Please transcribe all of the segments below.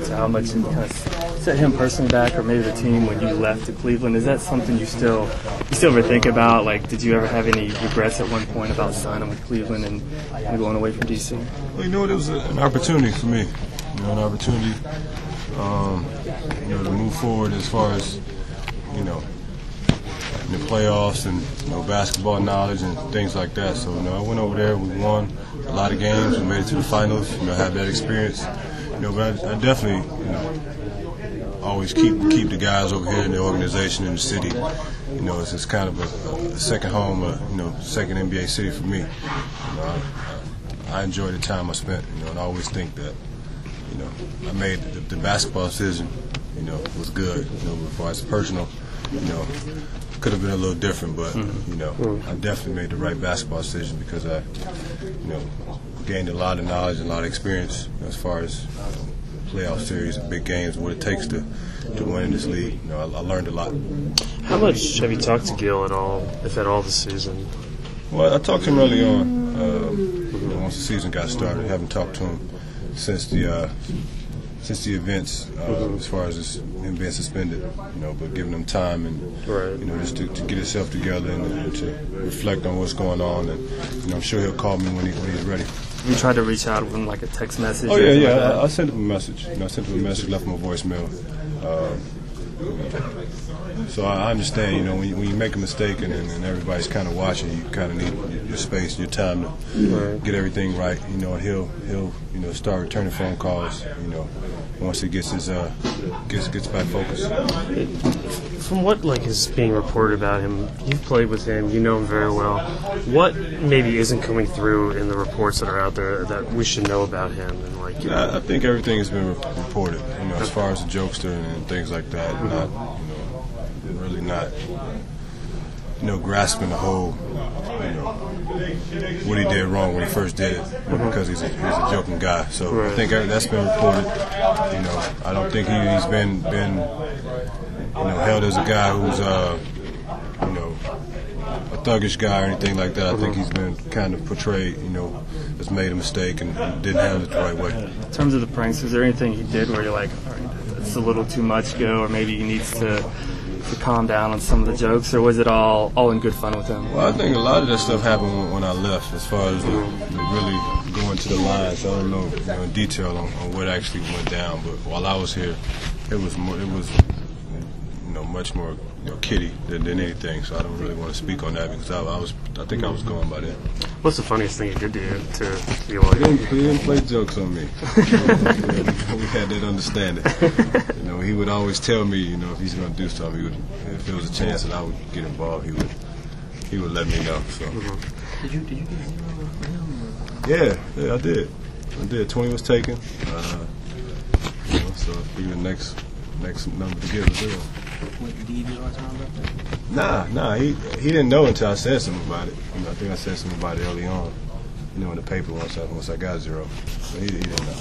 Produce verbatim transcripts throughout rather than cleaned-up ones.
to how much it kind of set him personally back, or maybe the team when you left to Cleveland. Is that something you still you still ever think about? Like, did you ever have any regrets at one point about signing with Cleveland and, and going away from D C? Well, you know, it was a, an opportunity for me. You know, an opportunity, um, you know, to move forward as far as, you know, in the playoffs and, you know, basketball knowledge and things like that. So, you know, I went over there, we won a lot of games, we made it to the finals, you know, had that experience. You know, but I, I definitely, you know, always keep keep the guys over here in the organization, in the city. You know, it's, it's kind of a, a second home, a, you know, second N B A city for me. You know, I, I enjoy the time I spent, you know, and I always think that, you know, I made the, the basketball decision, you know, was good. You know, as far as personal, you know, could have been a little different, but, you know, I definitely made the right basketball decision because I, you know, gained a lot of knowledge and a lot of experience as far as, you know, playoff series and big games, what it takes to, to win in this league. You know, I, I learned a lot. How much have you talked to Gil at all, if at all, this season? Well, I talked to him early on, uh, you know, once the season got started. I haven't talked to him since the uh, since the events, uh, as far as this, him being suspended, you know, but giving him time and, right. you know, just to, to get himself together and, and to reflect on what's going on. And, you know, I'm sure he'll call me when, he, when he's ready. You tried to reach out with him, like a text message? Oh, yeah, yeah. Like I, I sent him a message. You know, I sent him a message, left him a voicemail. Uh, so I understand, you know, when you, when you make a mistake and, and, and everybody's kind of watching, you kind of need your, your space, your time to right. get everything right. You know, and he'll he'll you know start returning phone calls. You know, once he gets his uh gets gets back focused. From what like is being reported about him, you've played with him, you know him very well. What maybe isn't coming through in the reports that are out there that we should know about him? And like, you know, I, I think everything has been re- reported. You know, as far as the jokester and, and things like that. Mm-hmm. Not, you know, really not, you know, grasping the whole, you know, what he did wrong when he first did it, mm-hmm. because he's a, he's a joking guy. So right. I think that's been reported. You know, I don't think he, he's been been, you know, held as a guy who's, uh, you know, a thuggish guy or anything like that. I think he's been kind of portrayed, you know, has made a mistake and didn't handle it the right way. In terms of the pranks, is there anything he did where you're like, all right, it's a little too much, Gil, or maybe he needs to, to calm down on some of the jokes, or was it all, all in good fun with him? Well, I think a lot of that stuff happened when, when I left, as far as the, the really going to the lines. I don't know, you know in detail on, on what actually went down, but while I was here, it was more, it was, you know, much more, you know, kiddie than, than anything. So I don't really want to speak on that because I, I was, I think I was gone by then. What's the funniest thing he did to you to be like? He didn't, he didn't play jokes on me. You know, we had that understanding. You know, he would always tell me, you know, if he's going to do something, he would, if there was a chance that I would get involved, he would, he would let me know. So. Mm-hmm. Did you did you get zero for him? Yeah, yeah, I did. I did. Twenty was taken. Uh, you know, so be the next next number to give a zero. What, did he do all the time left? Nah, nah. He he didn't know until I said something about it. You know, I think I said something about it early on. You know, in the paper once I once I got zero. So he, he didn't know.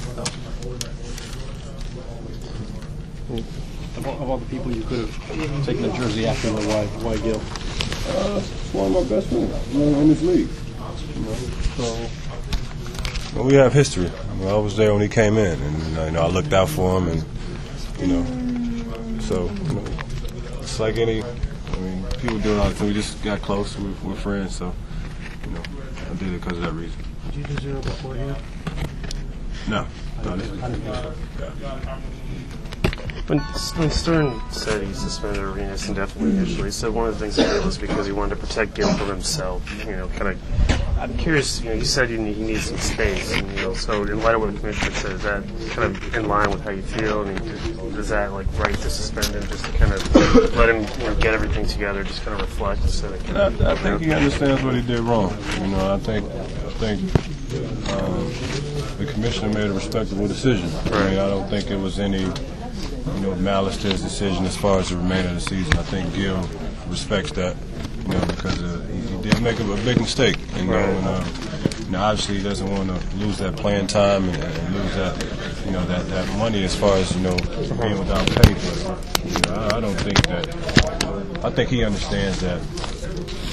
Of all, of all the people you could have taken a jersey after, why why Gil? Uh, it's one of my best friends, you know, in this league. You know, so. Well, we have history. I, mean, I was there when he came in, and you know, I looked out for him, and you know, so you know, it's like any. I mean, people do it all the time. We just got close. We're, we're friends, so you know, I did it because of that reason. Did you do zero before here? No, no, this is, yeah. When, when Stern said he suspended Arenas indefinitely initially, he said one of the things he did was because he wanted to protect Gil from himself. You know, kind of. I'm curious. You know, you said you need, he needs some space, and you know, so in light of what the commissioner said, is that kind of in line with how you feel? I mean, is that like right to suspend him just to kind of let him, you know, get everything together, just kind of reflect instead of kind I, of, I think he understands what he did wrong. You know, I think I think um, the commissioner made a respectable decision. I mean, I don't think it was any, you know, malice to his decision as far as the remainder of the season. I think Gil respects that, you know, because uh, he, he did make a, a big mistake. You know, and, uh, you know, obviously he doesn't want to lose that playing time and, and lose that, you know, that, that money as far as, you know, being without pay. But, you know, I, I don't think that. I think he understands that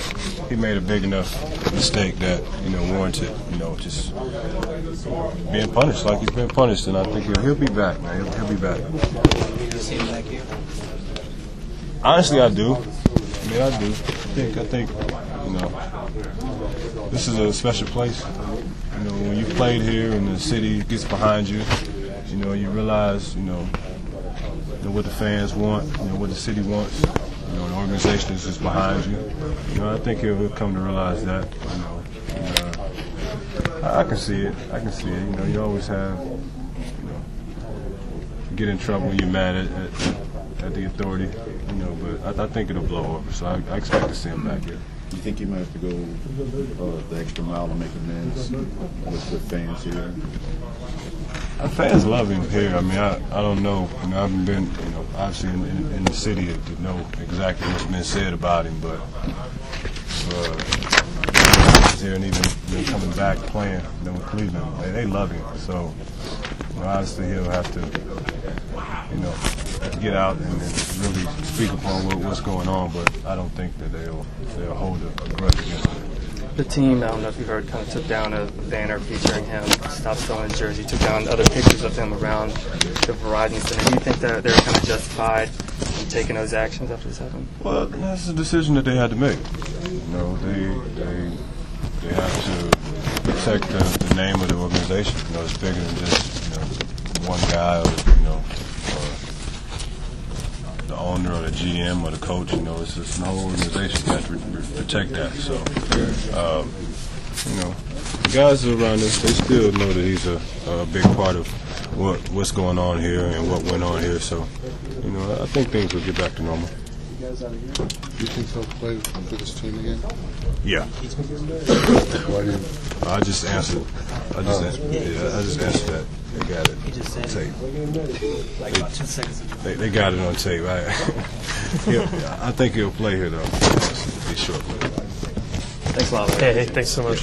he made a big enough mistake that, you know, warranted, you know, just being punished like he's been punished. And I think he'll, he'll be back, man. He'll, he'll be back. You see him back here? Honestly, I do. I mean, I do. I think, I think, you know, this is a special place. You know, when you played here and the city gets behind you, you know, you realize, you know, you know what the fans want, you know, what the city wants. You know, the organization is just behind you. You know, I think he'll, he'll come to realize that, you know. And, uh, I, I can see it. I can see it. You know, you always have, you know, you get in trouble when you're mad at, at, at the authority, you know, but I, I think it'll blow over. So I, I expect to see him back here. Do you think you might have to go uh, the extra mile to make amends with the fans here? Our fans love him here. I mean, I, I don't know. You know, I haven't been, you know, obviously in, in, in the city to, to know exactly what's been said about him, but uh, he's here and even you know, coming back playing, you know, with Cleveland, they, they love him. So, you know, obviously he'll have to, you know, get out and, and really speak upon what, what's going on. But I don't think that they'll they'll hold a, a grudge against him. The team, I don't know if you heard, kind of took down a banner featuring him, stopped selling his jersey, took down other pictures of him around the Verizon Center. Do you think that they're kind of justified in taking those actions after this happened? Well, that's a decision that they had to make. You know, they they they have to protect the, the name of the organization. You know, it's bigger than just you know one guy or you know or the owner or the G M or the coach. You know, it's just an whole organization. You have to re- protect that. So, um, you know, the guys around us, they still know that he's a, a big part of what what's going on here and what went on here. So, you know, I think things will get back to normal. Do you think he'll play for this team again? Yeah. Why do you? I just answered. I just, answered, yeah, I just answered that. They got it. He just said tape. like about ten seconds ago. They, they got it on tape. I, yeah, I think he'll play here though. It'll be short. Thanks a lot. Hey, hey, thanks so much.